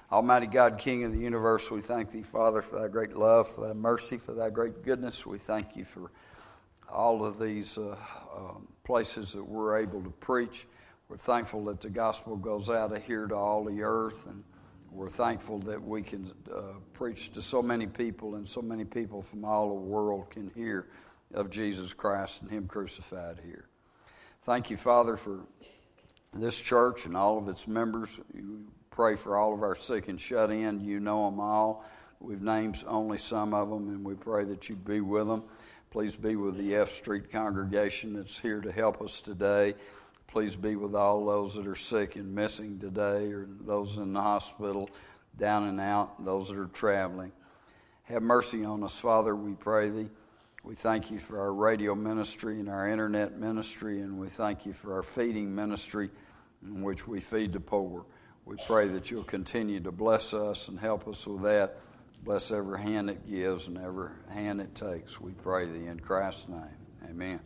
Almighty God, King of the universe, we thank Thee, Father, for Thy great love, for Thy mercy, for Thy great goodness. We thank You for all of these places that we're able to preach. We're thankful that the gospel goes out of here to all the earth, and we're thankful that we can preach to so many people, and so many people from all the world can hear of Jesus Christ and Him crucified here. Thank You, Father, for this church and all of its members. We pray for all of our sick and shut in. You know them all. We've named only some of them, and we pray that You be with them. Please be with the F Street congregation that's here to help us today. Please be with all those that are sick and missing today, or those in the hospital, down and out, those that are traveling. Have mercy on us, Father, we pray Thee. We thank You for our radio ministry and our internet ministry, and we thank You for our feeding ministry in which we feed the poor. We pray that You'll continue to bless us and help us with that. Bless every hand that gives and every hand that takes. We pray Thee in Christ's name. Amen.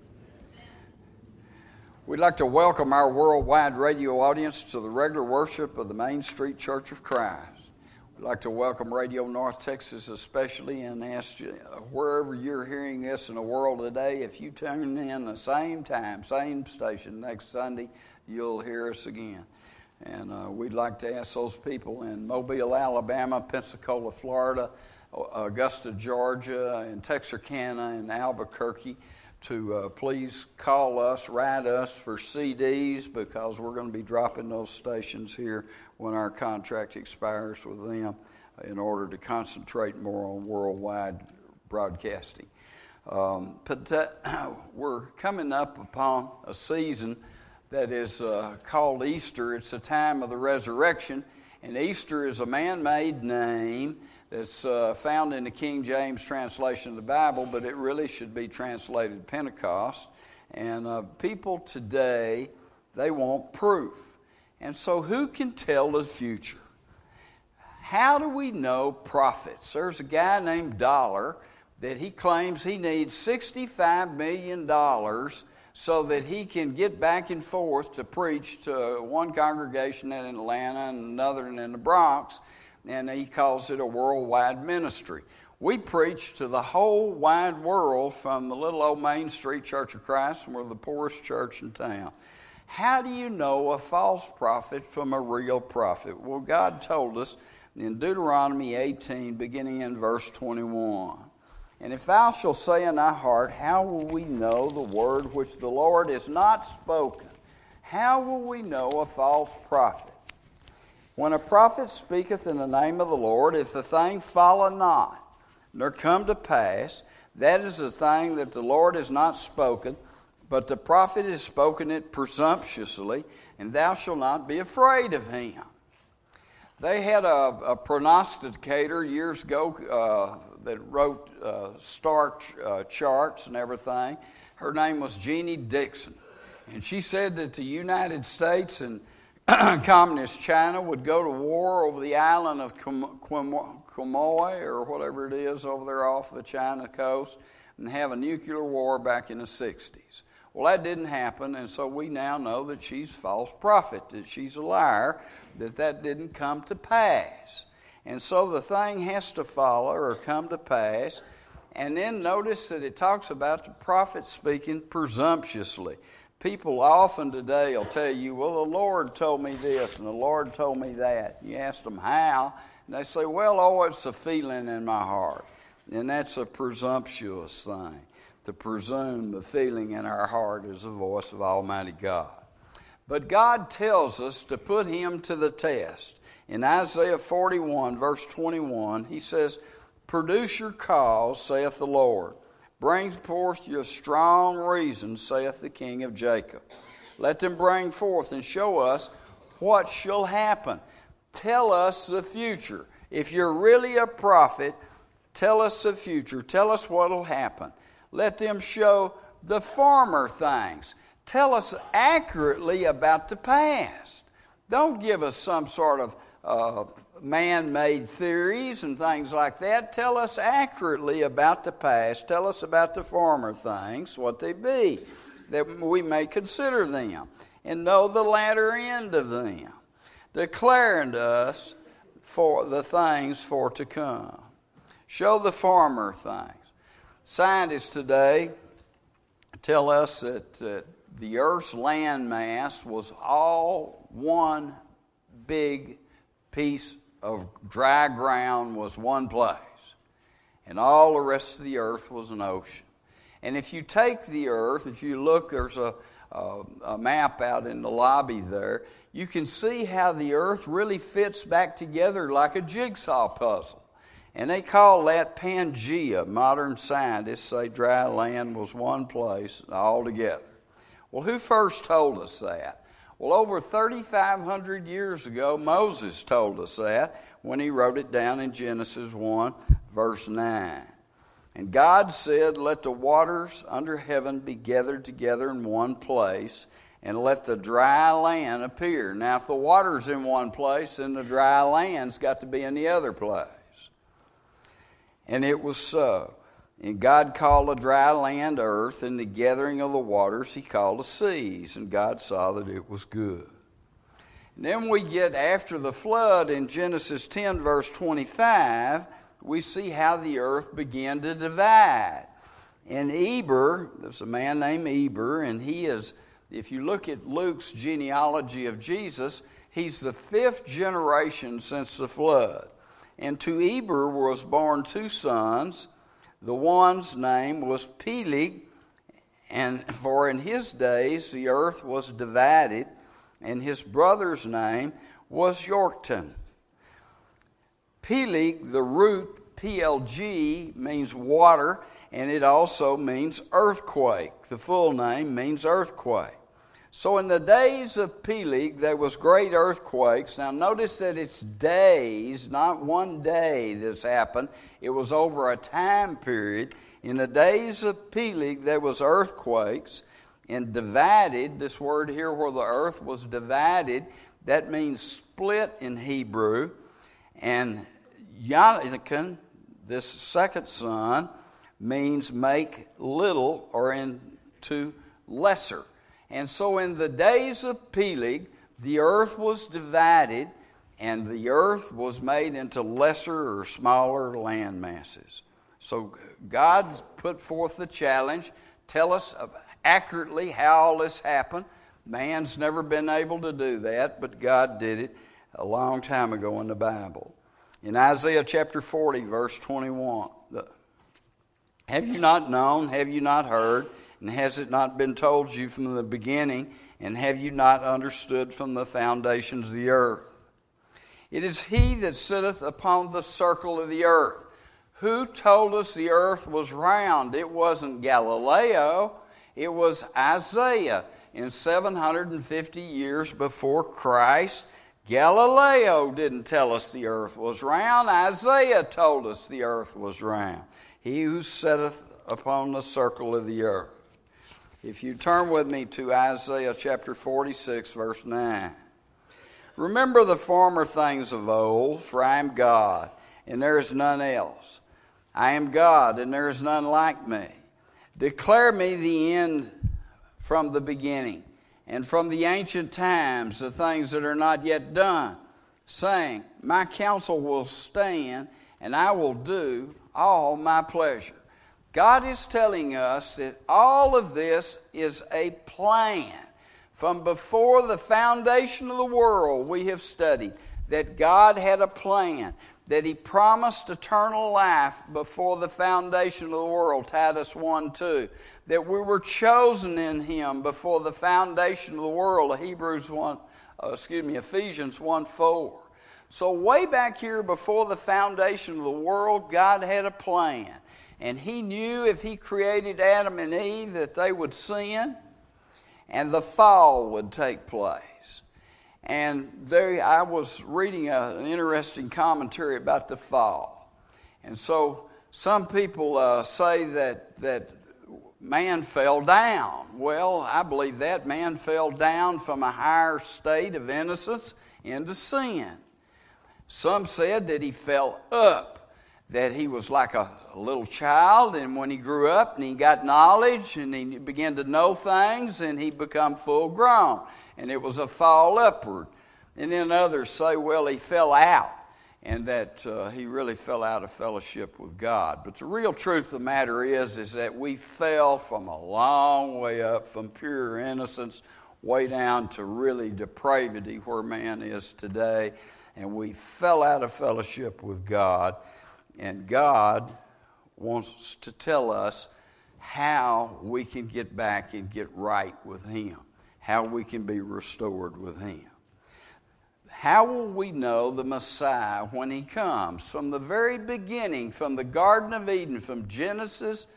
We'd like to welcome our worldwide radio audience to the regular worship of the Main Street Church of Christ. We'd like to welcome Radio North Texas especially, and ask you, wherever you're hearing this in the world today, if you tune in the same time, same station next Sunday, you'll hear us again. And we'd like to ask those people in Mobile, Alabama, Pensacola, Florida, Augusta, Georgia, and Texarkana, and Albuquerque to please call us, write us for CDs, because we're going to be dropping those stations here when our contract expires with them in order to concentrate more on worldwide broadcasting. We're coming up upon a season that is called Easter. It's the time of the resurrection, and Easter is a man-made name that's found in the King James translation of the Bible, but it really should be translated Pentecost. And people today, they want proof. And so who can tell the future? How do we know prophets? There's a guy named Dollar that he claims he needs $65 million so that he can get back and forth to preach to one congregation in Atlanta and another in the Bronx, and he calls it a worldwide ministry. We preach to the whole wide world from the little old Main Street Church of Christ, and we're the poorest church in town. How do you know a false prophet from a real prophet? Well, God told us in Deuteronomy 18, beginning in verse 21. And if thou shalt say in thy heart, how will we know the word which the Lord has not spoken? How will we know a false prophet? When a prophet speaketh in the name of the Lord, if the thing follow not, nor come to pass, that is the thing that the Lord has not spoken, but the prophet has spoken it presumptuously, and thou shalt not be afraid of him. They had a prognosticator years ago that wrote star charts and everything. Her name was Jeannie Dixon. And she said that the United States and Communist China would go to war over the island of Quemoy, or whatever it is over there off the China coast, and have a nuclear war back in the 60s. Well, that didn't happen, and so we now know that she's a false prophet, that she's a liar, that didn't come to pass. And so the thing has to follow or come to pass. And then notice that it talks about the prophet speaking presumptuously. People often today will tell you, well, the Lord told me this and the Lord told me that. You ask them how, and they say, well, it's a feeling in my heart. And that's a presumptuous thing. To presume the feeling in our heart is the voice of Almighty God. But God tells us to put Him to the test. In Isaiah 41, verse 21, He says, produce your cause, saith the Lord. Bring forth your strong reason, saith the King of Jacob. Let them bring forth and show us what shall happen. Tell us the future. If you're really a prophet, tell us the future. Tell us what will happen. Let them show the former things. Tell us accurately about the past. Don't give us some sort of man-made theories and things like that. Tell us accurately about the past. Tell us about the former things, what they be, that we may consider them and know the latter end of them. Declare unto us for the things for to come. Show the former things. Scientists today tell us that the Earth's land mass was all one big piece of dry ground, was one place. And all the rest of the Earth was an ocean. And if you take the Earth, if you look, there's a map out in the lobby there, you can see how the Earth really fits back together like a jigsaw puzzle. And they call that Pangea. Modern scientists say dry land was one place altogether. Well, who first told us that? Well, over 3,500 years ago, Moses told us that when he wrote it down in Genesis 1, verse 9. And God said, let the waters under heaven be gathered together in one place, and let the dry land appear. Now, if the water's in one place, then the dry land's got to be in the other place. And it was so. And God called the dry land earth, and the gathering of the waters he called the seas. And God saw that it was good. And then we get after the flood in Genesis 10, verse 25, we see how the earth began to divide. And Eber, there's a man named Eber, and he is, if you look at Luke's genealogy of Jesus, he's the 5th generation since the flood. And to Eber was born 2 sons. The one's name was Peleg, and for in his days the earth was divided, and his brother's name was Joktan. Peleg, the root PLG, means water, and it also means earthquake. The full name means earthquake. So in the days of Peleg, there was great earthquakes. Now notice that it's days, not one day this happened. It was over a time period. In the days of Peleg, there was earthquakes and divided. This word here where the earth was divided, that means split in Hebrew. And Jonathan, this second son, means make little or into lesser. And so in the days of Peleg, the earth was divided, and the earth was made into lesser or smaller land masses. So God put forth the challenge, tell us accurately how all this happened. Man's never been able to do that, but God did it a long time ago in the Bible. In Isaiah chapter 40, verse 21, have you not known, have you not heard, and has it not been told you from the beginning, and have you not understood from the foundations of the earth? It is he that sitteth upon the circle of the earth. Who told us the earth was round? It wasn't Galileo. It was Isaiah. In 750 years before Christ, Galileo didn't tell us the earth was round. Isaiah told us the earth was round. He who sitteth upon the circle of the earth. If you turn with me to Isaiah chapter 46, verse 9. Remember the former things of old, for I am God, and there is none else. I am God, and there is none like me. Declare me the end from the beginning, and from the ancient times the things that are not yet done, saying, my counsel will stand, and I will do all my pleasure. God is telling us that all of this is a plan. From before the foundation of the world, we have studied that God had a plan, that he promised eternal life before the foundation of the world, Titus 1:2, that we were chosen in him before the foundation of the world, Ephesians 1:4. So way back here before the foundation of the world, God had a plan. And he knew if he created Adam and Eve that they would sin and the fall would take place. And there I was reading an interesting commentary about the fall. And so some people say that man fell down. Well, I believe that man fell down from a higher state of innocence into sin. Some said that he fell up, that he was like a little child, and when he grew up and he got knowledge and he began to know things, and he become full grown, and it was a fall upward. And then others say, well, he fell out, and that he really fell out of fellowship with God. But the real truth of the matter is that we fell from a long way up, from pure innocence way down to really depravity where man is today. And we fell out of fellowship with God. And God wants to tell us how we can get back and get right with Him, how we can be restored with Him. How will we know the Messiah when He comes? From the very beginning, from the Garden of Eden, from Genesis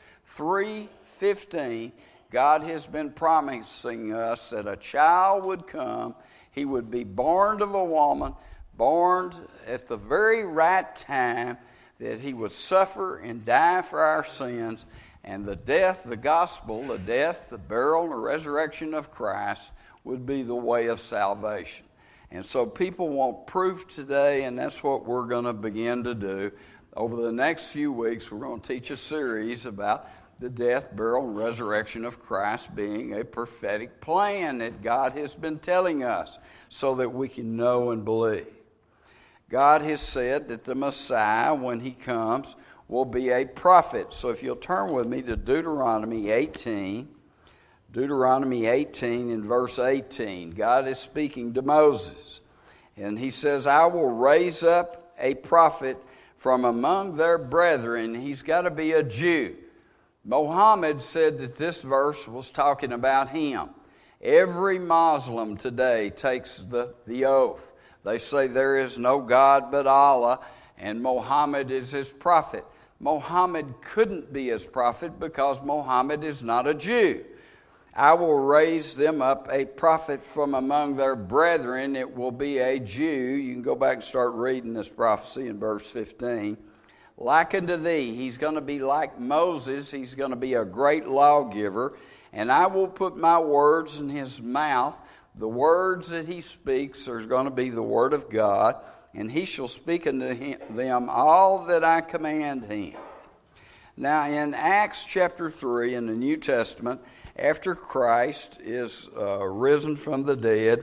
3:15, God has been promising us that a child would come. He would be born of a woman, born at the very right time, that He would suffer and die for our sins, and the death, the gospel, the death, the burial, and the resurrection of Christ would be the way of salvation. And so people want proof today, and that's what we're going to begin to do. Over the next few weeks, we're going to teach a series about the death, burial, and resurrection of Christ being a prophetic plan that God has been telling us so that we can know and believe. God has said that the Messiah, when He comes, will be a prophet. So if you'll turn with me to Deuteronomy 18. Deuteronomy 18 in verse 18. God is speaking to Moses. And He says, I will raise up a prophet from among their brethren. He's got to be a Jew. Mohammed said that this verse was talking about him. Every Muslim today takes the oath. They say there is no God but Allah, and Muhammad is his prophet. Muhammad couldn't be his prophet because Muhammad is not a Jew. I will raise them up a prophet from among their brethren. It will be a Jew. You can go back and start reading this prophecy in verse 15. Like unto thee, he's going to be like Moses. He's going to be a great lawgiver. And I will put my words in his mouth. The words that he speaks are going to be the word of God, and he shall speak unto them all that I command him. Now in Acts chapter 3 in the New Testament, after Christ is risen from the dead,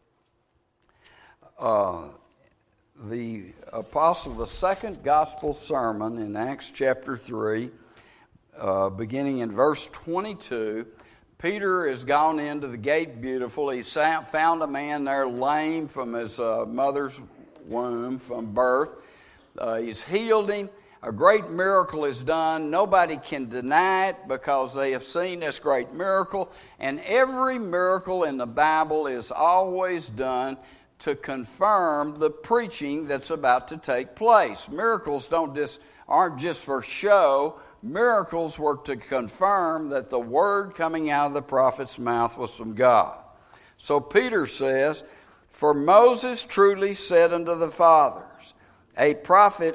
the apostle, the second gospel sermon in Acts chapter 3, beginning in verse 22, Peter has gone into the gate beautiful. He found a man there lame from his mother's womb, from birth. He's healed him. A great miracle is done. Nobody can deny it because they have seen this great miracle. And every miracle in the Bible is always done to confirm the preaching that's about to take place. Miracles aren't just for show. Miracles were to confirm that the word coming out of the prophet's mouth was from God. So Peter says, for Moses truly said unto the fathers, a prophet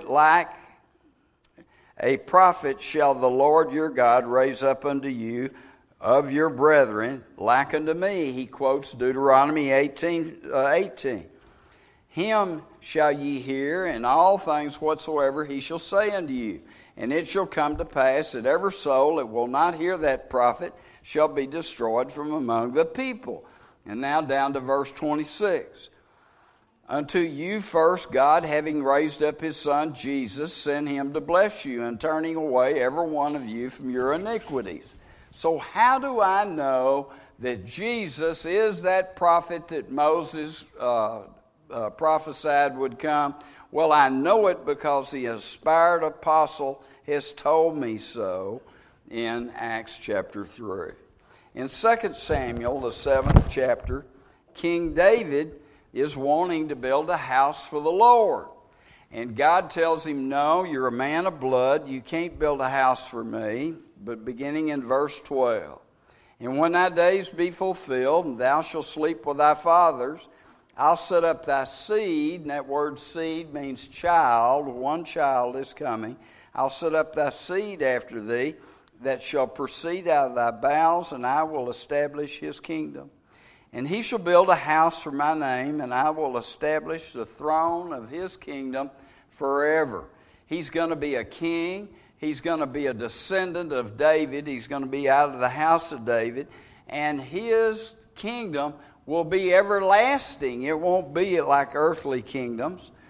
shall the Lord your God raise up unto you of your brethren, like unto me. He quotes Deuteronomy 18. Him shall ye hear, and all things whatsoever he shall say unto you. And it shall come to pass that every soul that will not hear that prophet shall be destroyed from among the people. And now down to verse 26. Unto you first God, having raised up his Son Jesus, sent him to bless you, and turning away every one of you from your iniquities. So how do I know that Jesus is that prophet that Moses prophesied would come? Well, I know it because the inspired apostle has told me so in Acts chapter 3. In 2 Samuel, the 7th chapter, King David is wanting to build a house for the Lord. And God tells him, no, you're a man of blood. You can't build a house for me. But beginning in verse 12. And when thy days be fulfilled, and thou shalt sleep with thy fathers, I'll set up thy seed, and that word seed means child. One child is coming. I'll set up thy seed after thee, that shall proceed out of thy bowels, and I will establish his kingdom. And he shall build a house for my name, and I will establish the throne of his kingdom forever. He's going to be a king. He's going to be a descendant of David. He's going to be out of the house of David. And his kingdom will be everlasting. It won't be like earthly kingdoms.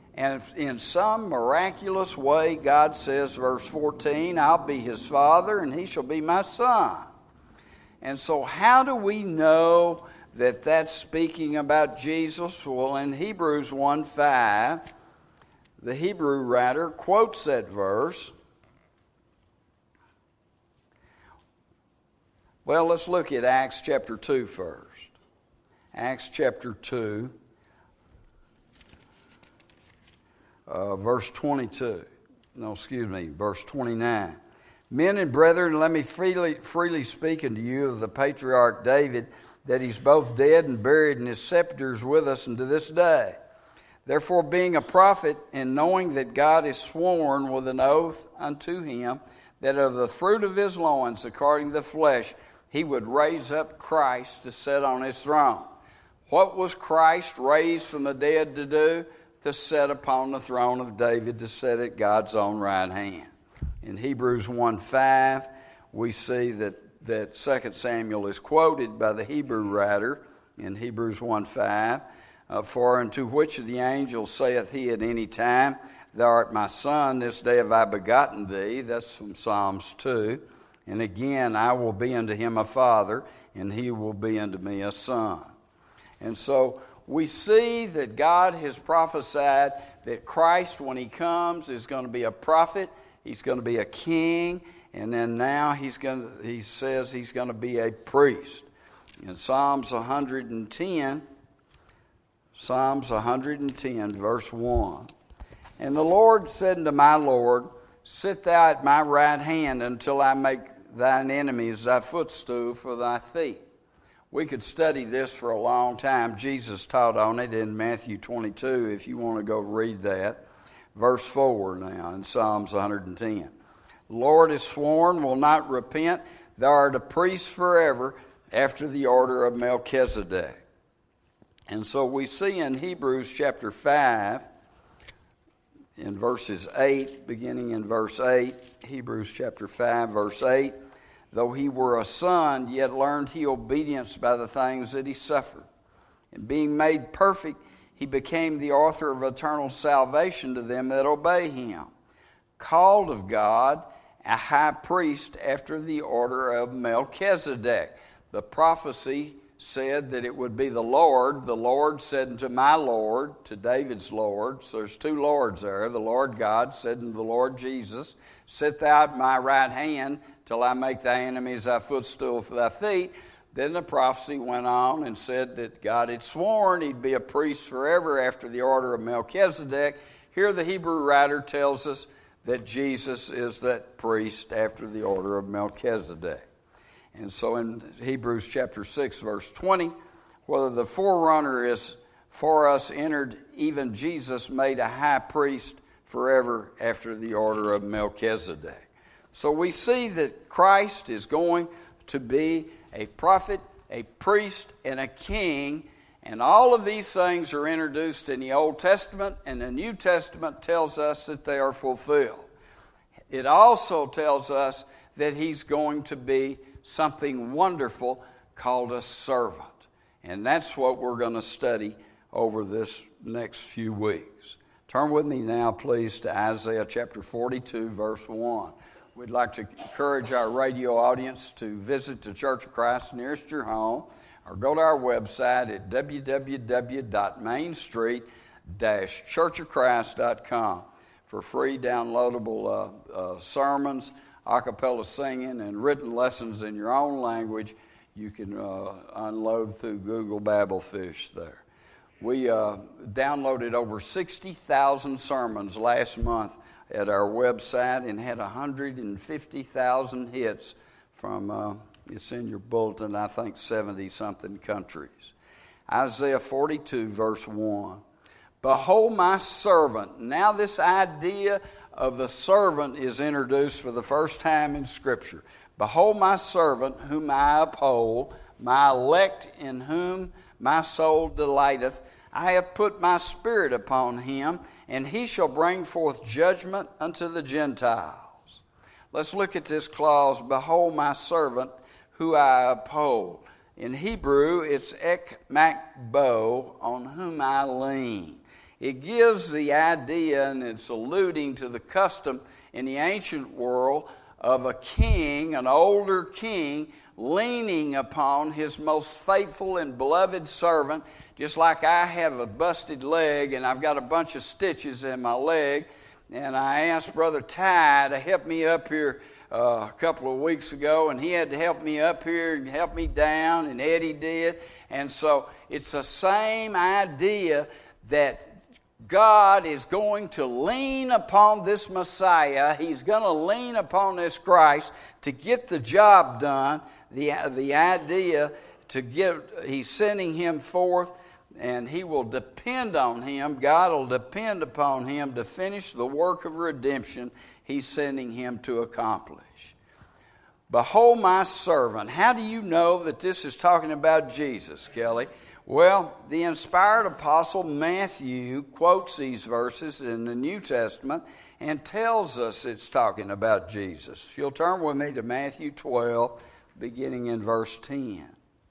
And in some miraculous way, God says, verse 14, I'll be his father and he shall be my son. And so how do we know that that's speaking about Jesus? Well, in Hebrews 1:5, the Hebrew writer quotes that verse. Well, let's look at Acts chapter 2 first. Acts chapter 2, verse 22. Verse 29. Men and brethren, let me freely speak unto you of the patriarch David, that he's both dead and buried, and his scepter is with us unto this day. Therefore, being a prophet, and knowing that God has sworn with an oath unto him, that of the fruit of his loins, according to the flesh, he would raise up Christ to sit on his throne. What was Christ raised from the dead to do? To sit upon the throne of David, to sit at God's own right hand. In Hebrews 1:5, we see that 2 Samuel is quoted by the Hebrew writer in Hebrews 1:5. For unto which of the angels saith he at any time, Thou art my son, this day have I begotten thee? That's from Psalms 2. And again, I will be unto him a father, and he will be unto me a son. And so we see that God has prophesied that Christ, when he comes, is going to be a prophet, he's going to be a king, and then now he says he's going to be a priest. In Psalms 110, verse 1, And the Lord said unto my Lord, Sit thou at my right hand until I make thine enemies thy footstool for thy feet. We could study this for a long time. Jesus taught on it in Matthew 22, if you want to go read that. Verse 4 now in Psalms 110. The Lord has sworn, will not repent. Thou art a priest forever, after the order of Melchizedek. And so we see in Hebrews chapter 5, in verses 8, beginning in verse 8, Hebrews chapter 5, verse 8, Though he were a son, yet learned he obedience by the things that he suffered. And being made perfect, he became the author of eternal salvation to them that obey him. Called of God, a high priest after the order of Melchizedek. The prophecy said that it would be the Lord. The Lord said unto my Lord, to David's Lord. So there's two Lords there. The Lord God said unto the Lord Jesus, Sit thou at my right hand till I make thy enemies thy footstool for thy feet. Then the prophecy went on and said that God had sworn he'd be a priest forever after the order of Melchizedek. Here the Hebrew writer tells us that Jesus is that priest after the order of Melchizedek. And so in Hebrews chapter 6, verse 20, whether the forerunner is for us entered, even Jesus made a high priest forever after the order of Melchizedek. So we see that Christ is going to be a prophet, a priest, and a king. And all of these things are introduced in the Old Testament, and the New Testament tells us that they are fulfilled. It also tells us that he's going to be something wonderful called a servant. And that's what we're going to study over this next few weeks. Turn with me now, please, to Isaiah chapter 42, verse 1. We'd like to encourage our radio audience to visit the Church of Christ nearest your home, or go to our website at www.mainstreet-churchofchrist.com for free downloadable sermons, a cappella singing, and written lessons in your own language. You can unload through Google Babelfish there. We downloaded over 60,000 sermons last month at our website and had 150,000 hits from, it's in your bulletin, I think 70-something countries. Isaiah 42, verse 1. Behold my servant. Now this idea of the servant is introduced for the first time in Scripture. Behold my servant whom I uphold, my elect in whom my soul delighteth. I have put my spirit upon him, and he shall bring forth judgment unto the Gentiles. Let's look at this clause, behold my servant who I uphold. In Hebrew, it's ek makbo, on whom I lean. It gives the idea, and it's alluding to the custom in the ancient world of a king, an older king, leaning upon his most faithful and beloved servant, just like I have a busted leg and I've got a bunch of stitches in my leg. And I asked Brother Ty to help me up here a couple of weeks ago, and he had to help me up here and help me down, and Eddie did. And so it's the same idea that God is going to lean upon this Messiah. He's going to lean upon this Christ to get the job done. The idea he's sending him forth, and he will depend on him. God will depend upon him to finish the work of redemption he's sending him to accomplish. Behold my servant. How do you know that this is talking about Jesus, Kelly? Well, the inspired apostle Matthew quotes these verses in the New Testament and tells us it's talking about Jesus. If you'll turn with me to Matthew 12, beginning in verse 10.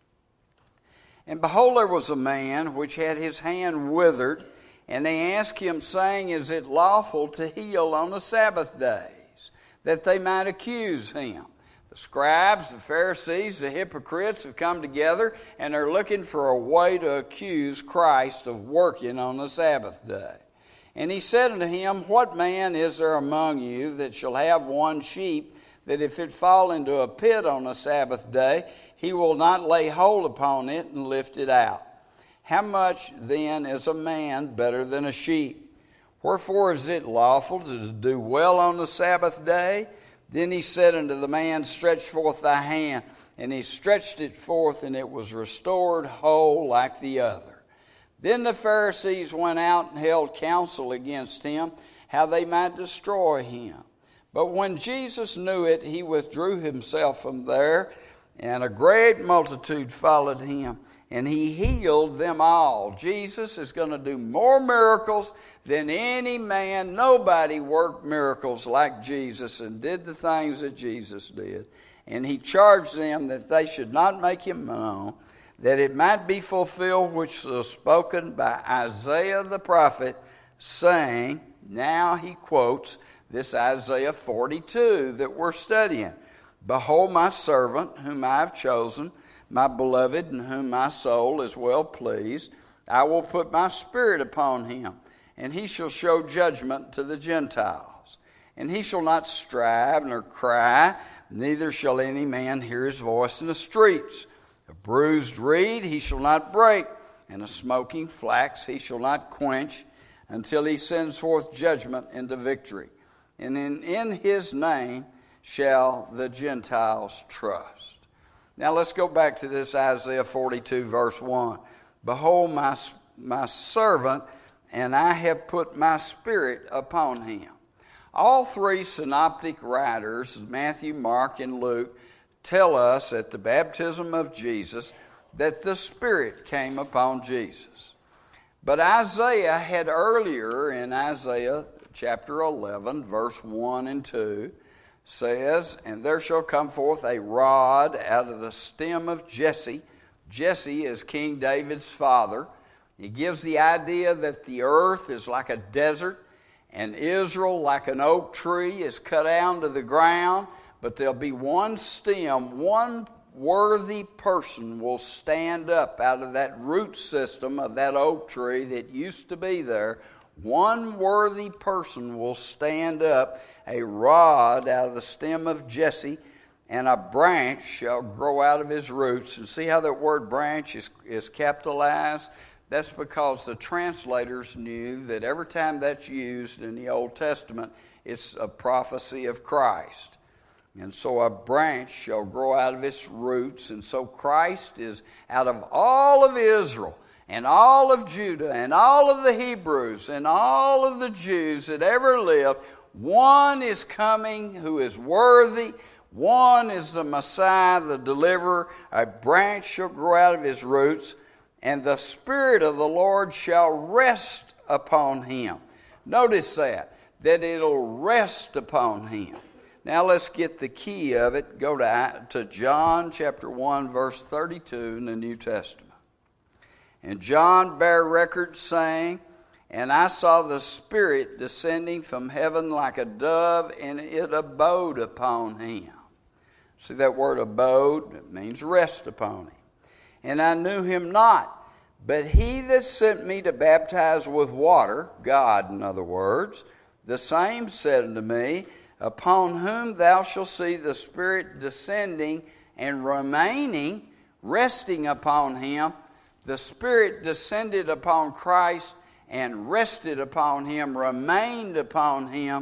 And behold, there was a man which had his hand withered, and they asked him, saying, Is it lawful to heal on the Sabbath days? That they might accuse him. The scribes, the Pharisees, the hypocrites have come together, and they're looking for a way to accuse Christ of working on the Sabbath day. And he said unto him, What man is there among you that shall have one sheep, that if it fall into a pit on the Sabbath day, he will not lay hold upon it and lift it out? How much then is a man better than a sheep? Wherefore is it lawful to do well on the Sabbath day? Then he said unto the man, Stretch forth thy hand. And he stretched it forth, and it was restored whole like the other. Then the Pharisees went out and held counsel against him, how they might destroy him. But when Jesus knew it, he withdrew himself from there, and a great multitude followed him, and he healed them all. Jesus is going to do more miracles than any man. Nobody worked miracles like Jesus and did the things that Jesus did. And he charged them that they should not make him known, that it might be fulfilled which was spoken by Isaiah the prophet, saying, now he quotes this Isaiah 42 that we're studying. Behold my servant whom I have chosen, my beloved in whom my soul is well pleased. I will put my spirit upon him, and he shall show judgment to the Gentiles. And he shall not strive nor cry, neither shall any man hear his voice in the streets. A bruised reed he shall not break, and a smoking flax he shall not quench, until he sends forth judgment into victory. And in his name shall the Gentiles trust. Now let's go back to this Isaiah 42 verse 1. Behold my servant, and I have put my spirit upon him. All three synoptic writers, Matthew, Mark, and Luke, tell us at the baptism of Jesus that the Spirit came upon Jesus. But Isaiah had earlier in Isaiah chapter 11, verse 1 and 2, says, And there shall come forth a rod out of the stem of Jesse. Jesse is King David's father. He gives the idea that the earth is like a desert, and Israel, like an oak tree, is cut down to the ground, but there'll be one stem, one worthy person will stand up out of that root system of that oak tree that used to be there. One worthy person will stand up, a rod out of the stem of Jesse, and a branch shall grow out of his roots. And see how that word branch is capitalized? That's because the translators knew that every time that's used in the Old Testament, it's a prophecy of Christ. And so a branch shall grow out of its roots. And so Christ is out of all of Israel and all of Judah and all of the Hebrews and all of the Jews that ever lived. One is coming who is worthy. One is the Messiah, the deliverer. A branch shall grow out of his roots, and the Spirit of the Lord shall rest upon him. Notice that it'll rest upon him. Now let's get the key of it. Go to John chapter 1, verse 32 in the New Testament. And John bare record, saying, And I saw the Spirit descending from heaven like a dove, and it abode upon him. See that word abode? It means rest upon him. And I knew him not. But he that sent me to baptize with water, God in other words, the same said unto me, upon whom thou shalt see the Spirit descending and remaining, resting upon him. The Spirit descended upon Christ and rested upon him, remained upon him.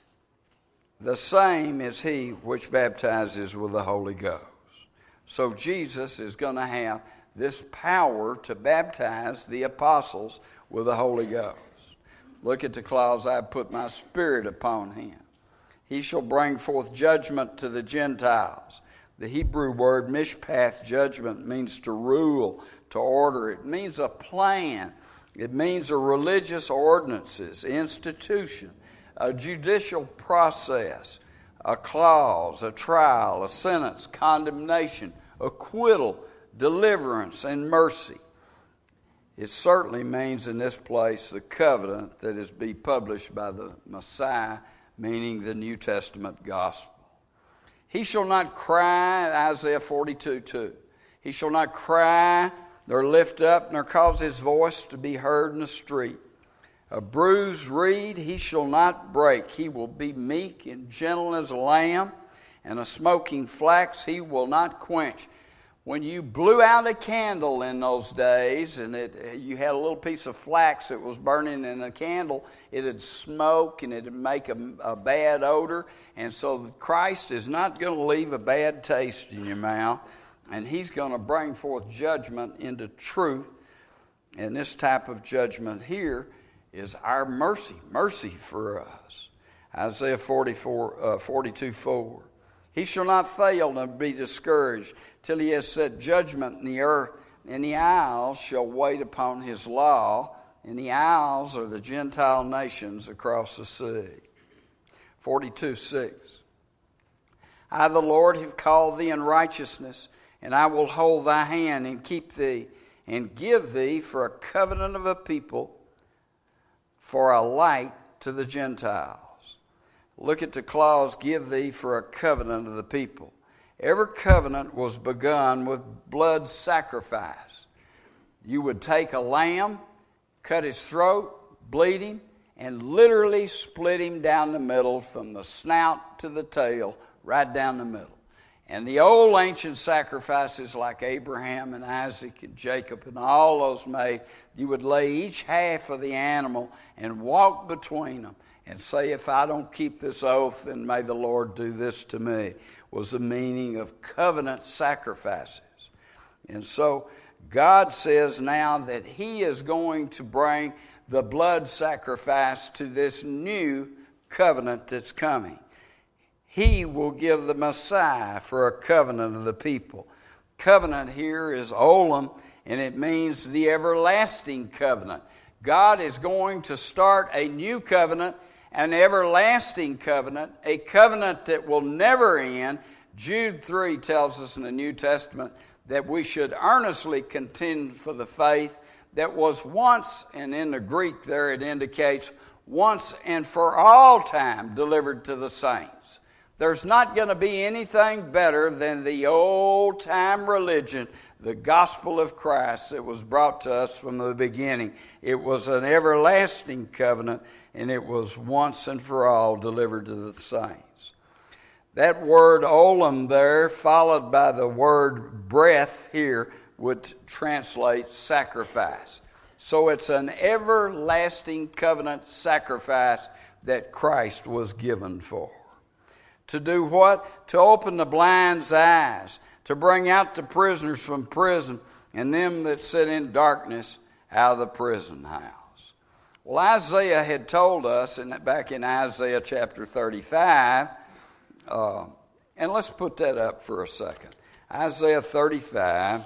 The same is he which baptizes with the Holy Ghost. So Jesus is going to have this power to baptize the apostles with the Holy Ghost. Look at the clause, I put my Spirit upon him. He shall bring forth judgment to the Gentiles. The Hebrew word mishpath, judgment, means to rule, to order. It means a plan. It means a religious ordinances, institution, a judicial process, a clause, a trial, a sentence, condemnation, acquittal, deliverance, and mercy. It certainly means in this place the covenant that is be published by the Messiah, meaning the New Testament gospel. He shall not cry, Isaiah 42:2. He shall not cry, nor lift up, nor cause his voice to be heard in the street. A bruised reed he shall not break. He will be meek and gentle as a lamb, and a smoking flax he will not quench. When you blew out a candle in those days, and you had a little piece of flax that was burning in a candle, it'd smoke and it'd make a bad odor. And so Christ is not going to leave a bad taste in your mouth, and he's going to bring forth judgment into truth. And this type of judgment here is our mercy for us. Isaiah 42:4. He shall not fail nor be discouraged till he has set judgment in the earth, and the isles shall wait upon his law. And the isles are the Gentile nations across the sea. 42:6. I, the Lord, have called thee in righteousness, and I will hold thy hand and keep thee, and give thee for a covenant of a people, for a light to the Gentiles. Look at the clause, give thee for a covenant of the people. Every covenant was begun with blood sacrifice. You would take a lamb, cut his throat, bleed him, and literally split him down the middle from the snout to the tail, right down the middle. And the old ancient sacrifices like Abraham and Isaac and Jacob and all those made, you would lay each half of the animal and walk between them and say, if I don't keep this oath, then may the Lord do this to me, was the meaning of covenant sacrifices. And so God says now that he is going to bring the blood sacrifice to this new covenant that's coming. He will give the Messiah for a covenant of the people. Covenant here is olam, and it means the everlasting covenant. God is going to start a new covenant, an everlasting covenant, a covenant that will never end. Jude 3 tells us in the New Testament that we should earnestly contend for the faith that was once, and in the Greek there it indicates, once and for all time delivered to the saints. There's not going to be anything better than the old-time religion, the gospel of Christ that was brought to us from the beginning. It was an everlasting covenant, and it was once and for all delivered to the saints. That word olam there, followed by the word breath here, would translate sacrifice. So it's an everlasting covenant sacrifice that Christ was given for. To do what? To open the blind's eyes, to bring out the prisoners from prison, and them that sit in darkness out of the prison house. Well, Isaiah had told us back in Isaiah chapter 35, and let's put that up for a second. Isaiah 35.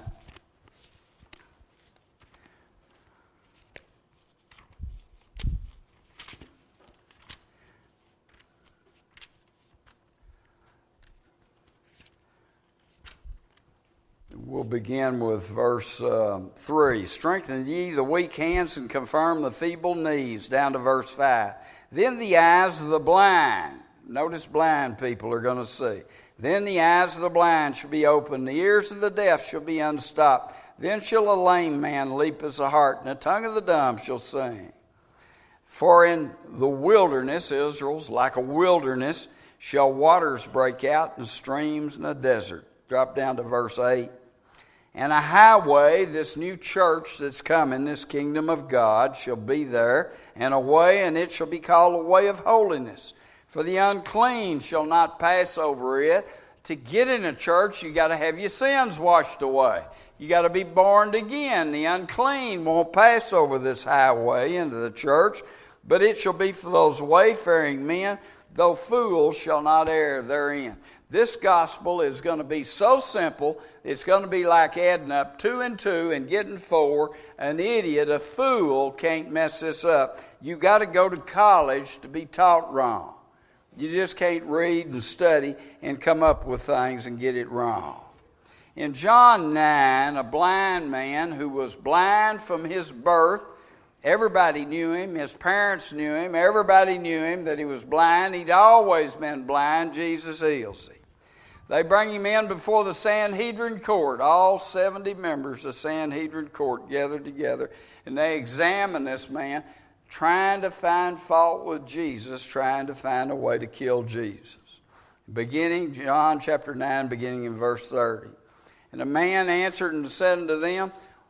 We'll We'll begin with verse 3. Strengthen ye the weak hands and confirm the feeble knees, down to verse 5. Then the eyes of the blind, notice blind people are going to see. Then the eyes of the blind shall be opened, the ears of the deaf shall be unstopped. Then shall a lame man leap as a hart, and the tongue of the dumb shall sing. For in the wilderness, Israel's like a wilderness, shall waters break out and streams in the desert. Drop down to verse 8. And a highway, this new church that's coming, this kingdom of God, shall be there, and a way, and it shall be called a way of holiness. For the unclean shall not pass over it. To get in a church, you got to have your sins washed away. You got to be born again. The unclean won't pass over this highway into the church, but it shall be for those wayfaring men, though fools shall not err therein. This gospel is going to be so simple, it's going to be like adding up 2 and 2 and getting 4. An idiot, a fool, can't mess this up. You got to go to college to be taught wrong. You just can't read and study and come up with things and get it wrong. In John 9, a blind man who was blind from his birth, everybody knew him, his parents knew him, everybody knew him that he was blind. He'd always been blind. Jesus heals him. They bring him in before the Sanhedrin court. All 70 members of the Sanhedrin court gathered together, and they examine this man, trying to find fault with Jesus, trying to find a way to kill Jesus. Beginning, John chapter 9, beginning in verse 30. And a man answered and said unto them,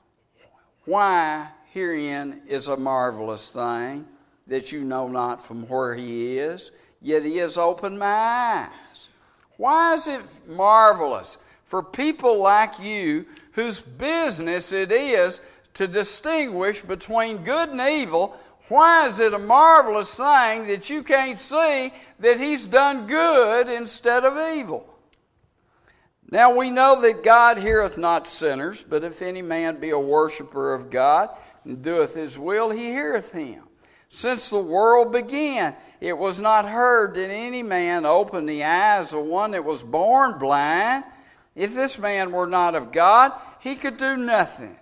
Why, herein is a marvelous thing, that you know not from where he is, yet he has opened my eyes. Why is it marvelous for people like you, whose business it is to distinguish between good and evil? Why is it a marvelous thing that you can't see that he's done good instead of evil? Now we know that God heareth not sinners, but if any man be a worshiper of God and doeth his will, he heareth him. Since the world began, it was not heard that any man opened the eyes of one that was born blind. If this man were not of God, he could do nothing.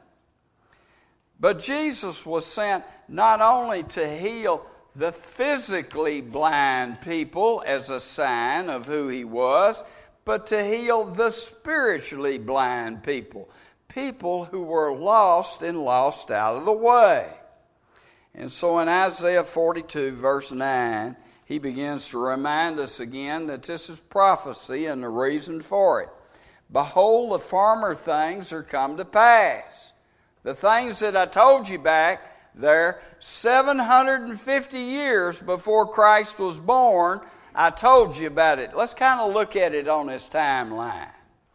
But Jesus was sent not only to heal the physically blind people as a sign of who he was, but to heal the spiritually blind people, people who were lost and lost out of the way. And so in Isaiah 42, verse 9, he begins to remind us again that this is prophecy and the reason for it. Behold, the former things are come to pass. The things that I told you back there, 750 years before Christ was born, I told you about it. Let's kind of look at it on this timeline.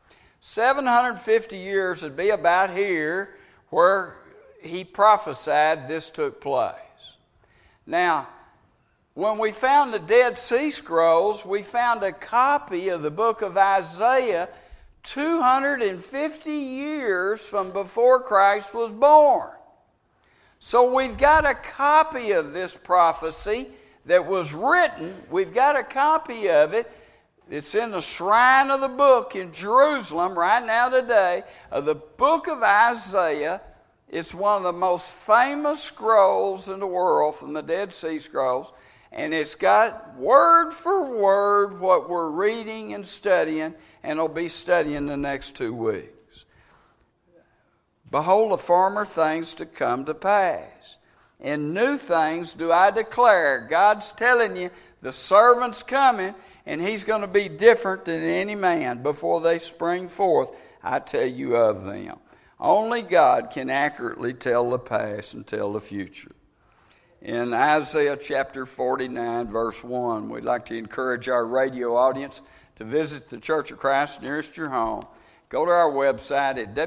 750 years would be about here where he prophesied this took place. Now, when we found the Dead Sea Scrolls, we found a copy of the book of Isaiah 250 years from before Christ was born. So we've got a copy of this prophecy that was written. We've got a copy of it. It's in the shrine of the book in Jerusalem right now today, of the book of Isaiah. It's one of the most famous scrolls in the world from the Dead Sea Scrolls. And it's got word for word what we're reading and studying, and will be studying the next 2 weeks. Behold, the former things to come to pass, and new things do I declare. God's telling you the servant's coming, and he's going to be different than any man. Before they spring forth, I tell you of them. Only God can accurately tell the past and tell the future. In Isaiah chapter 49, verse 1, we'd like to encourage our radio audience to visit the Church of Christ nearest your home. Go to our website at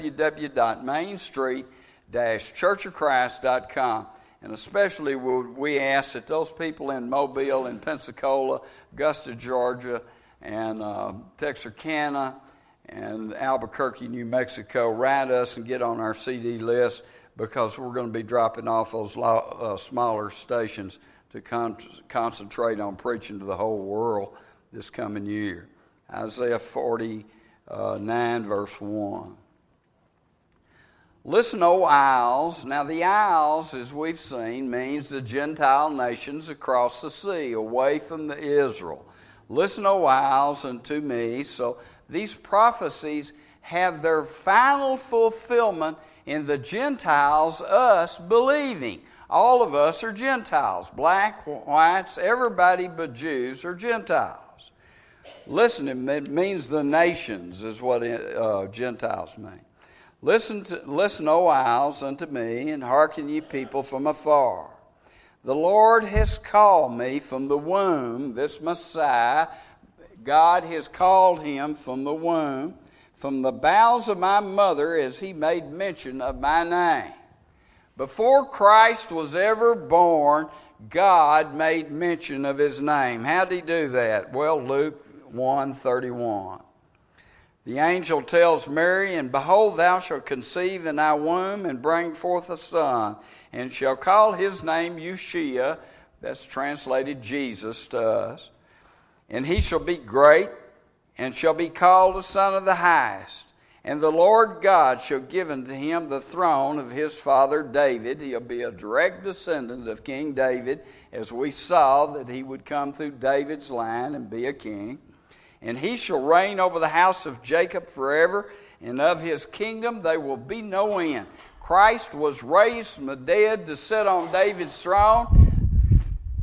www.mainstreet-churchofchrist.com. And especially we ask that those people in Mobile and Pensacola, Augusta, Georgia, and Texarkana, and Albuquerque, New Mexico, write us and get on our CD list, because we're going to be dropping off those smaller stations to concentrate on preaching to the whole world this coming year. Isaiah 49, verse 1. Listen, O isles. Now the isles, as we've seen, means the Gentile nations across the sea, away from the Israel. Listen, O isles, unto me. So these prophecies have their final fulfillment in the Gentiles, us believing. All of us are Gentiles. Black, whites, everybody but Jews are Gentiles. Listen, it means the nations is what Gentiles mean. Listen, O isles, unto me, and hearken ye people from afar. The Lord has called me from the womb. This Messiah, God has called him from the womb. From the bowels of my mother as he made mention of my name. Before Christ was ever born, God made mention of his name. How did he do that? Well, Luke 1:31. The angel tells Mary, and behold, thou shalt conceive in thy womb and bring forth a son, and shall call his name Yeshua. That's translated Jesus to us. And he shall be great, and shall be called the Son of the Highest. And the Lord God shall give unto him the throne of his father David. He'll be a direct descendant of King David, as we saw that he would come through David's line and be a king. And he shall reign over the house of Jacob forever, and of his kingdom there will be no end. Christ was raised from the dead to sit on David's throne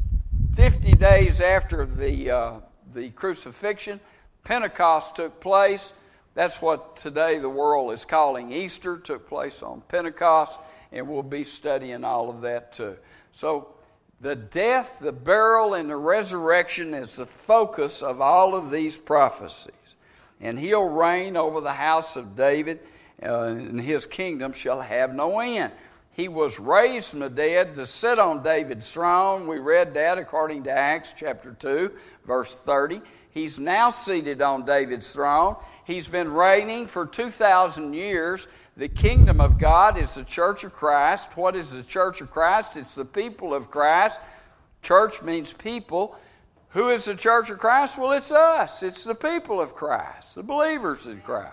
50 days after the crucifixion. Pentecost took place. That's what today the world is calling Easter. Took place on Pentecost, and we'll be studying all of that too. So the death, the burial, and the resurrection is the focus of all of these prophecies. And he'll reign over the house of David, and his kingdom shall have no end. He was raised from the dead to sit on David's throne. We read that according to Acts chapter 2, verse 30. He's now seated on David's throne. He's been reigning for 2,000 years. The kingdom of God is the church of Christ. What is the church of Christ? It's the people of Christ. Church means people. Who is the church of Christ? Well, it's us. It's the people of Christ, the believers in Christ.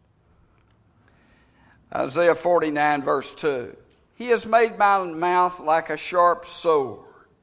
Isaiah 49, verse 2. He has made my mouth like a sharp sword.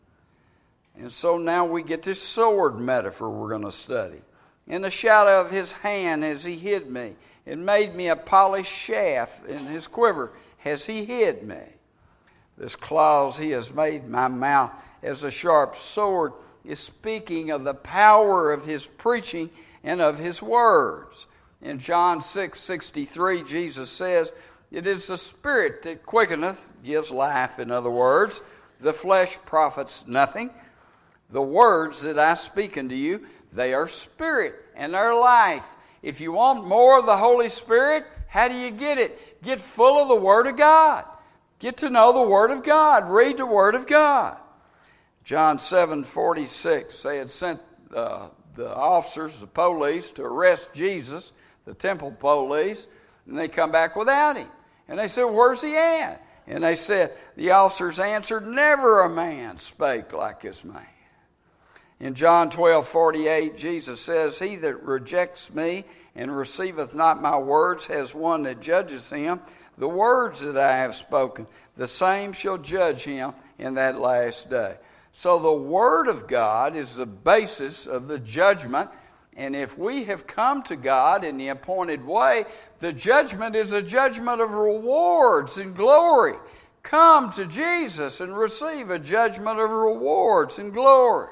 And so now we get this sword metaphor we're going to study. In the shadow of his hand has he hid me, and made me a polished shaft. In his quiver has he hid me. This clause, he has made my mouth as a sharp sword, is speaking of the power of his preaching and of his words. In John 6:63, Jesus says, it is the Spirit that quickeneth, gives life, in other words. The flesh profits nothing. The words that I speak unto you, they are spirit and they're life. If you want more of the Holy Spirit, how do you get it? Get full of the Word of God. Get to know the Word of God. Read the Word of God. John 7:46, they had sent the officers, the police, to arrest Jesus, the temple police, and they come back without him. And they said, where's he at? And they said, the officers answered, never a man spake like this man. In John 12:48, Jesus says, he that rejects me and receiveth not my words has one that judges him. The words that I have spoken, the same shall judge him in that last day. So the Word of God is the basis of the judgment. And if we have come to God in the appointed way, the judgment is a judgment of rewards and glory. Come to Jesus and receive a judgment of rewards and glory.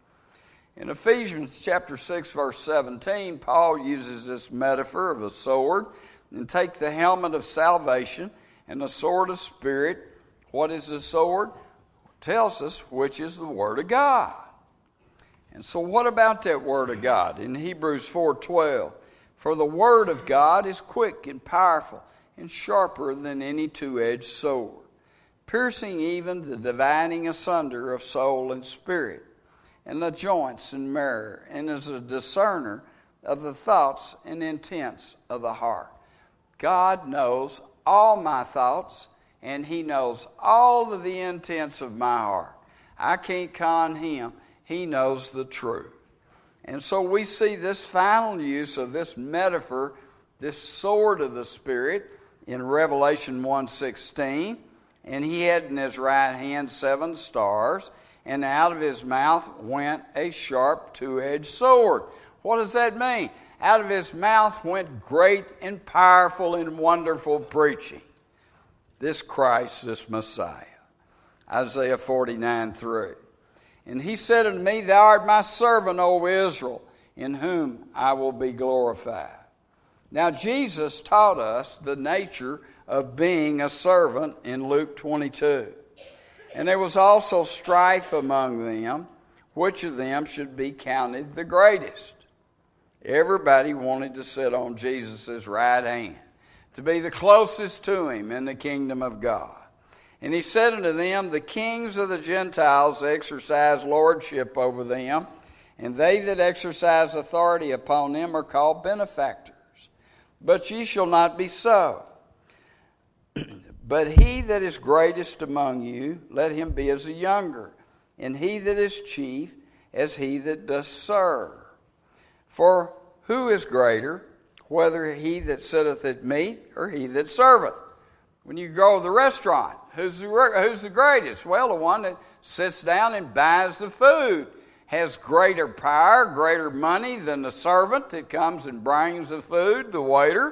In Ephesians chapter 6, verse 17, Paul uses this metaphor of a sword. And take the helmet of salvation and the sword of Spirit. What is the sword? It tells us which is the Word of God. And so what about that Word of God? In Hebrews 4:12, for the Word of God is quick and powerful and sharper than any two-edged sword, piercing even the dividing asunder of soul and spirit, and the joints and marrow, and is a discerner of the thoughts and intents of the heart. God knows all my thoughts, and He knows all of the intents of my heart. I can't con Him. He knows the truth. And so we see this final use of this metaphor, this sword of the Spirit, in Revelation 1:16. And he had in his right hand 7 stars, and out of his mouth went a sharp two-edged sword. What does that mean? Out of his mouth went great and powerful and wonderful preaching. This Christ, this Messiah. Isaiah 49:3. And he said unto me, Thou art my servant, O Israel, in whom I will be glorified. Now Jesus taught us the nature of being a servant in Luke 22. And there was also strife among them, which of them should be counted the greatest. Everybody wanted to sit on Jesus' right hand, to be the closest to him in the kingdom of God. And he said unto them, The kings of the Gentiles exercise lordship over them, and they that exercise authority upon them are called benefactors. But ye shall not be so. But he that is greatest among you, let him be as a younger, and he that is chief as he that does serve. For who is greater, whether he that sitteth at meat or he that serveth? When you go to the restaurant, who's the greatest? Well, the one that sits down and buys the food has greater power, greater money than the servant that comes and brings the food, the waiter.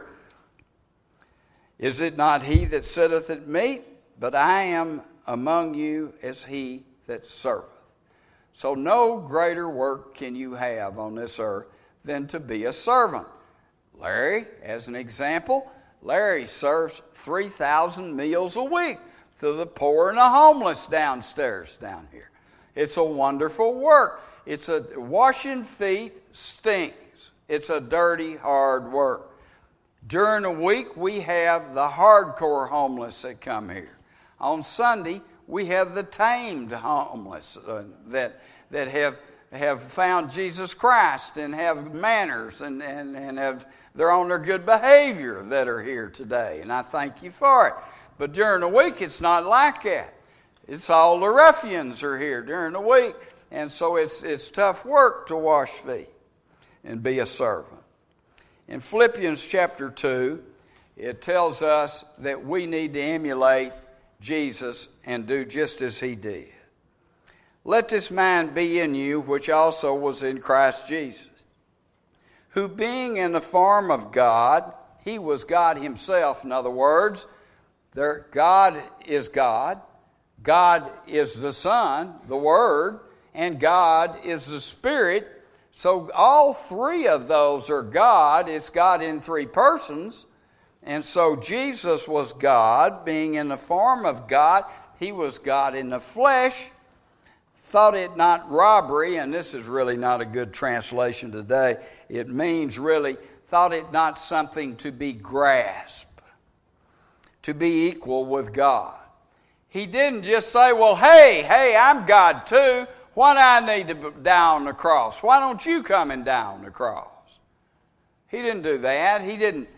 Is it not he that sitteth at meat? But I am among you as he that serveth. So no greater work can you have on this earth than to be a servant. Larry, as an example, Larry serves 3,000 meals a week to the poor and the homeless downstairs down here. It's a wonderful work. It's a washing feet stinks. It's a dirty, hard work. During the week, we have the hardcore homeless that come here. On Sunday, we have the tamed homeless that have found Jesus Christ and have manners and they're on their good behavior that are here today. And I thank you for it. But during the week, it's not like that. It's all the ruffians are here during the week. And so it's tough work to wash feet and be a servant. In Philippians chapter 2, it tells us that we need to emulate Jesus and do just as he did. Let this mind be in you, which also was in Christ Jesus, who being in the form of God, he was God himself. In other words, God is God. God is the Son, the Word, and God is the Spirit. So all three of those are God. It's God in three persons. And so Jesus was God, being in the form of God. He was God in the flesh. Thought it not robbery, and this is really not a good translation today. It means really, thought it not something to be grasped, to be equal with God. He didn't just say, well, hey, I'm God too. Why do I need to die on the cross? Why don't you come and die on the cross? He didn't do that. He didn't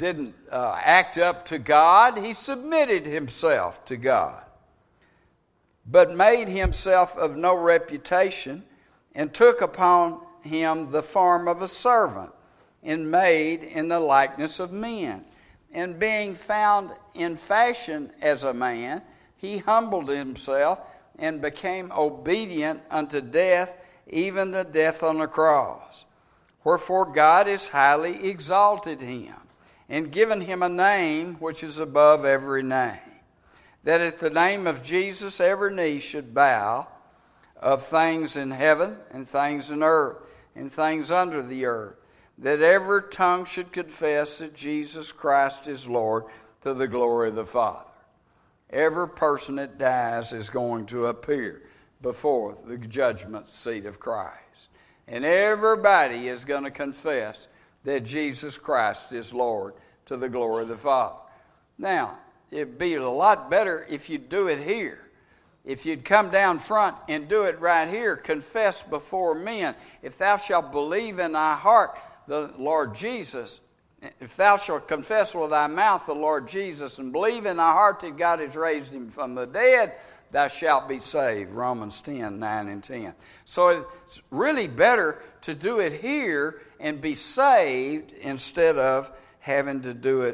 act up to God. He submitted himself to God, but made himself of no reputation, and took upon him the form of a servant, and made in the likeness of men. And being found in fashion as a man, he humbled himself and became obedient unto death, even the death on the cross. Wherefore God has highly exalted him, and given him a name which is above every name, that at the name of Jesus every knee should bow, of things in heaven and things in earth and things under the earth, that every tongue should confess that Jesus Christ is Lord, to the glory of the Father. Every person that dies is going to appear before the judgment seat of Christ. And everybody is going to confess that Jesus Christ is Lord, to the glory of the Father. Now, it'd be a lot better if you'd do it here. If you'd come down front and do it right here, confess before men. If thou shalt believe in thy heart the Lord Jesus, if thou shalt confess with thy mouth the Lord Jesus, and believe in thy heart that God has raised him from the dead, thou shalt be saved. Romans 10, 9 and 10. So it's really better to do it here and be saved instead of having to do it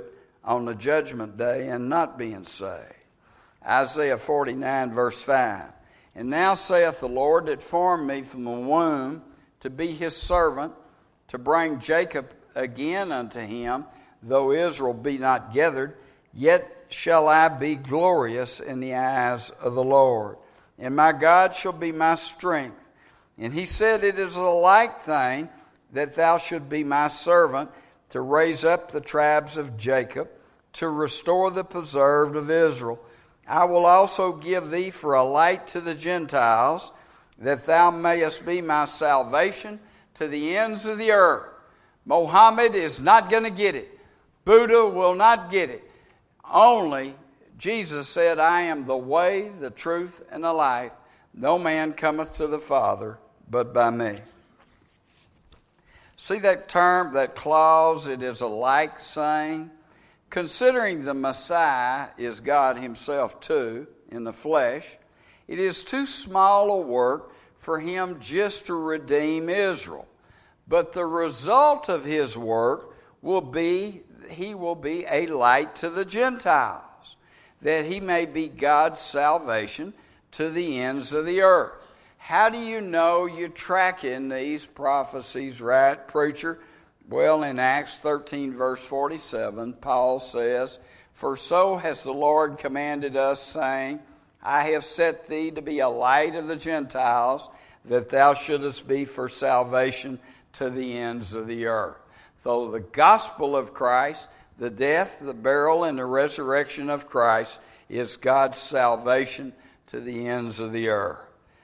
on the judgment day and not being saved. Isaiah 49 verse 5. And now saith the Lord that formed me from the womb to be his servant, to bring Jacob again unto him, though Israel be not gathered, yet shall I be glorious in the eyes of the Lord. And my God shall be my strength. And he said, it is a like thing that thou should be my servant, to raise up the tribes of Jacob, to restore the preserved of Israel. I will also give thee for a light to the Gentiles, that thou mayest be my salvation to the ends of the earth. Mohammed is not going to get it. Buddha will not get it. Only Jesus said, I am the way, the truth, and the life. No man cometh to the Father but by me. See that term, that clause, it is a like saying. Considering the Messiah is God himself too, in the flesh, it is too small a work for him just to redeem Israel. But the result of his work will be, he will be a light to the Gentiles, that he may be God's salvation to the ends of the earth. How do you know you're tracking these prophecies right, preacher? Well, in Acts 13, verse 47, Paul says, for so has the Lord commanded us, saying, I have set thee to be a light of the Gentiles, that thou shouldest be for salvation to the ends of the earth. So the gospel of Christ, the death, the burial, and the resurrection of Christ is God's salvation to the ends of the earth.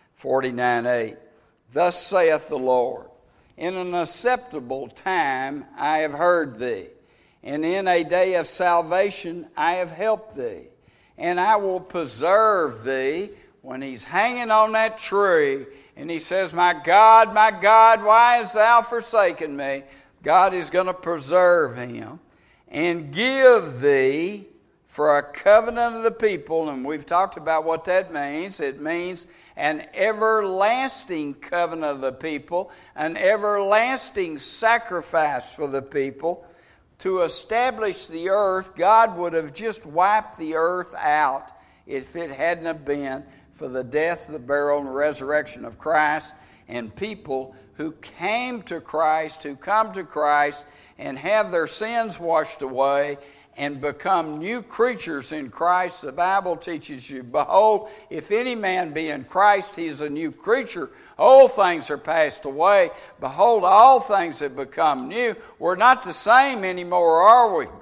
49:8. Thus saith the Lord, in an acceptable time I have heard thee, and in a day of salvation I have helped thee. And I will preserve thee. When he's hanging on that tree and he says, my God, why hast thou forsaken me? God is going to preserve him and give thee for a covenant of the people. And we've talked about what that means. It means an everlasting covenant of the people, an everlasting sacrifice for the people. To establish the earth, God would have just wiped the earth out if it hadn't have been for the death, the burial, and resurrection of Christ, and people who came to Christ, who come to Christ and have their sins washed away and become new creatures in Christ. The Bible teaches you, behold, if any man be in Christ, he is a new creature. Old things are passed away. Behold, all things have become new. We're not the same anymore, are we?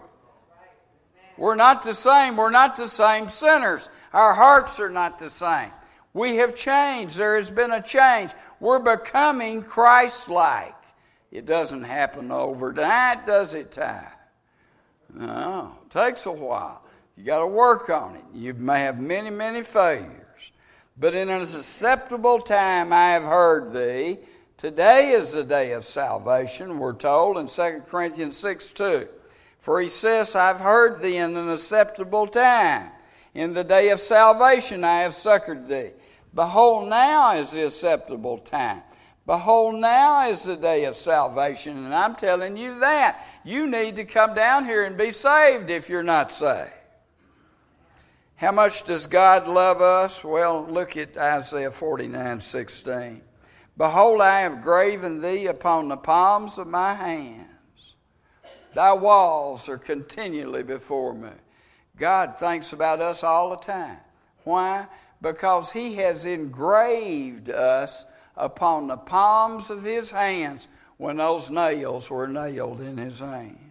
We're not the same. We're not the same sinners. Our hearts are not the same. We have changed. There has been a change. We're becoming Christ-like. It doesn't happen overnight, does it, Ty? No, it takes a while. You got to work on it. You may have many, many failures. But in an acceptable time I have heard thee. Today is the day of salvation, we're told in 2 Corinthians 6:2. For he says, I've heard thee in an acceptable time. In the day of salvation I have succored thee. Behold, now is the acceptable time. Behold, now is the day of salvation. And I'm telling you that. You need to come down here and be saved if you're not saved. How much does God love us? Well, look at Isaiah 49:16. Behold, I have graven thee upon the palms of my hands. Thy walls are continually before me. God thinks about us all the time. Why? Because he has engraved us upon the palms of his hands when those nails were nailed in his hands.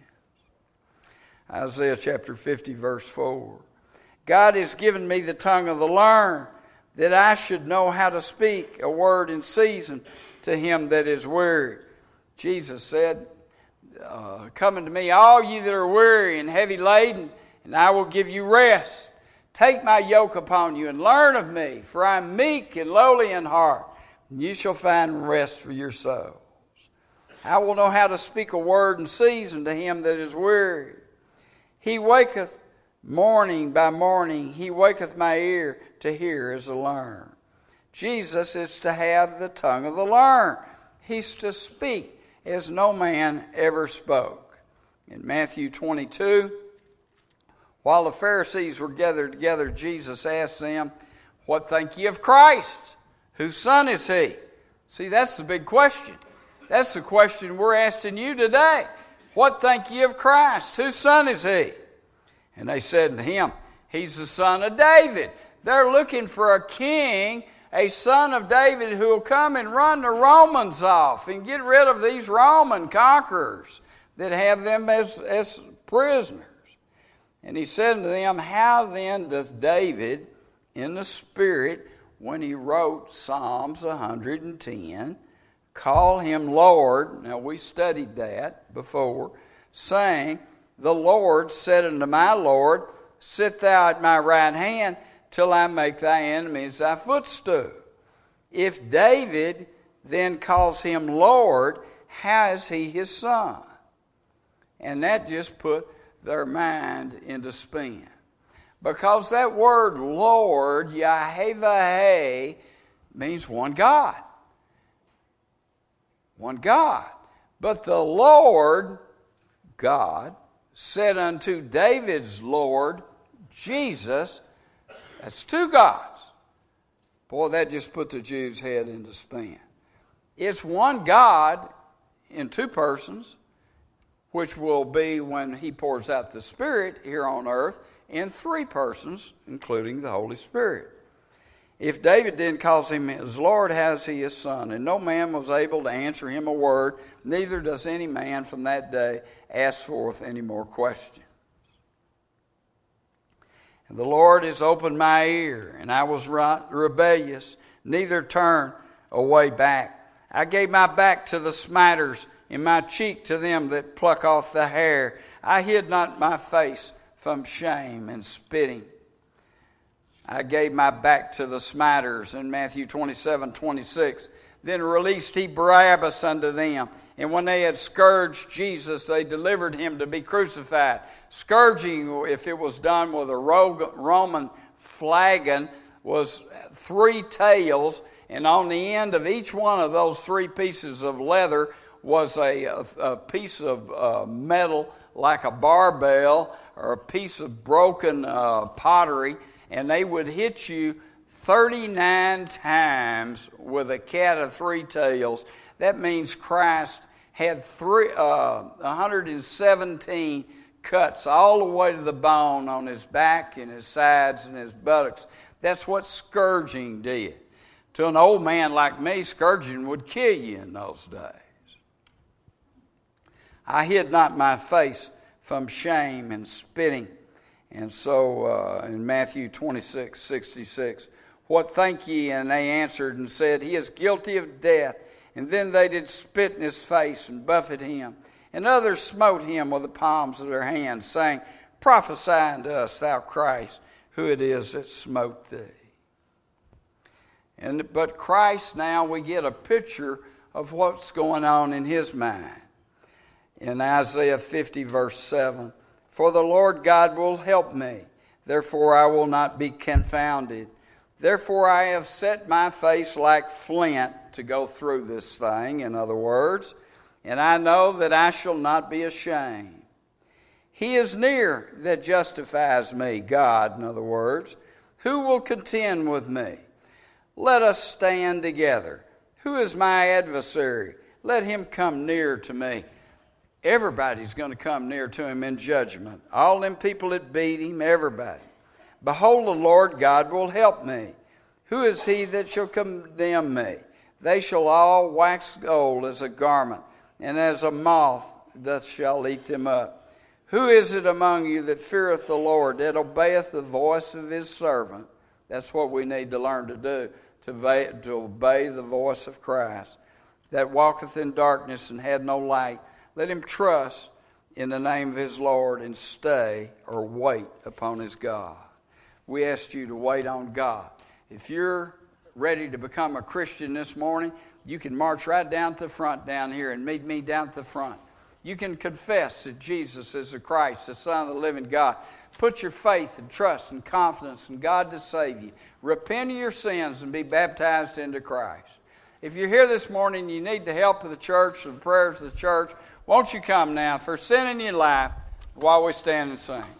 Isaiah chapter 50, verse 4. God has given me the tongue of the learned, that I should know how to speak a word in season to him that is weary. Jesus said, come unto me, all ye that are weary and heavy laden, and I will give you rest. Take my yoke upon you and learn of me, for I am meek and lowly in heart, and you shall find rest for your souls. I will know how to speak a word in season to him that is weary. He waketh morning by morning, he waketh my ear to hear as to learn. Jesus is to have the tongue of the learned. He's to speak as no man ever spoke. In Matthew 22, While the Pharisees were gathered together, Jesus asked them, "What think ye of Christ? Whose son is he?" See, that's the big question. That's the question we're asking you today. What think ye of Christ? Whose son is he? And they said to him, "He's the son of David." They're looking for a king, a son of David who will come and run the Romans off and get rid of these Roman conquerors that have them as prisoners. And he said to them, "How then doth David in the Spirit, when he wrote Psalms 110, call him Lord?" Now we studied that before, saying, "The Lord said unto my Lord, Sit thou at my right hand, till I make thy enemies thy footstool." If David then calls him Lord, how is he his son? And that just put their mind into spin. Because that word Lord, Yahweh, means one God. One God. But the Lord, God, said unto David's Lord, Jesus, that's two gods. Boy, that just put the Jews' head into spin. It's one God in two persons, which will be when he pours out the Spirit here on earth, in three persons, including the Holy Spirit. If David then calls him his Lord, how is he his son? And no man was able to answer him a word, neither does any man from that day ask forth any more questions. And the Lord has opened my ear, and I was rebellious, neither turned away back. I gave my back to the smiters, and my cheek to them that pluck off the hair. I hid not my face from shame and spitting. I gave my back to the smiters in Matthew 27:26. Then released he Barabbas unto them. And when they had scourged Jesus, they delivered him to be crucified. Scourging, if it was done with a Roman flagon, was 3 tails. And on the end of each one of those 3 pieces of leather was a piece of metal like a barbell or a piece of broken pottery. And they would hit you 39 times with a cat of 3 tails. That means Christ had 117 cuts all the way to the bone on his back and his sides and his buttocks. That's what scourging did. To an old man like me, scourging would kill you in those days. I hid not my face from shame and spitting. And so in Matthew 26:66, what think ye? And they answered and said, He is guilty of death. And then they did spit in his face and buffet him. And others smote him with the palms of their hands, saying, Prophesy unto us, thou Christ, who it is that smote thee. But Christ, now we get a picture of what's going on in his mind. In Isaiah 50 verse 7, For the Lord God will help me, therefore I will not be confounded. Therefore I have set my face like flint to go through this thing, in other words, and I know that I shall not be ashamed. He is near that justifies me, God, in other words. Who will contend with me? Let us stand together. Who is my adversary? Let him come near to me. Everybody's going to come near to him in judgment. All them people that beat him, everybody. Behold, the Lord God will help me. Who is he that shall condemn me? They shall all wax gold as a garment, and as a moth doth shall eat them up. Who is it among you that feareth the Lord, that obeyeth the voice of his servant? That's what we need to learn to do, to obey the voice of Christ. That walketh in darkness and had no light, let him trust in the name of his Lord and stay or wait upon his God. We ask you to wait on God. If you're ready to become a Christian this morning, you can march right down to the front down here and meet me down at the front. You can confess that Jesus is the Christ, the Son of the living God. Put your faith and trust and confidence in God to save you. Repent of your sins and be baptized into Christ. If you're here this morning and you need the help of the church, the prayers of the church, won't you come now for sin in your life while we stand and sing?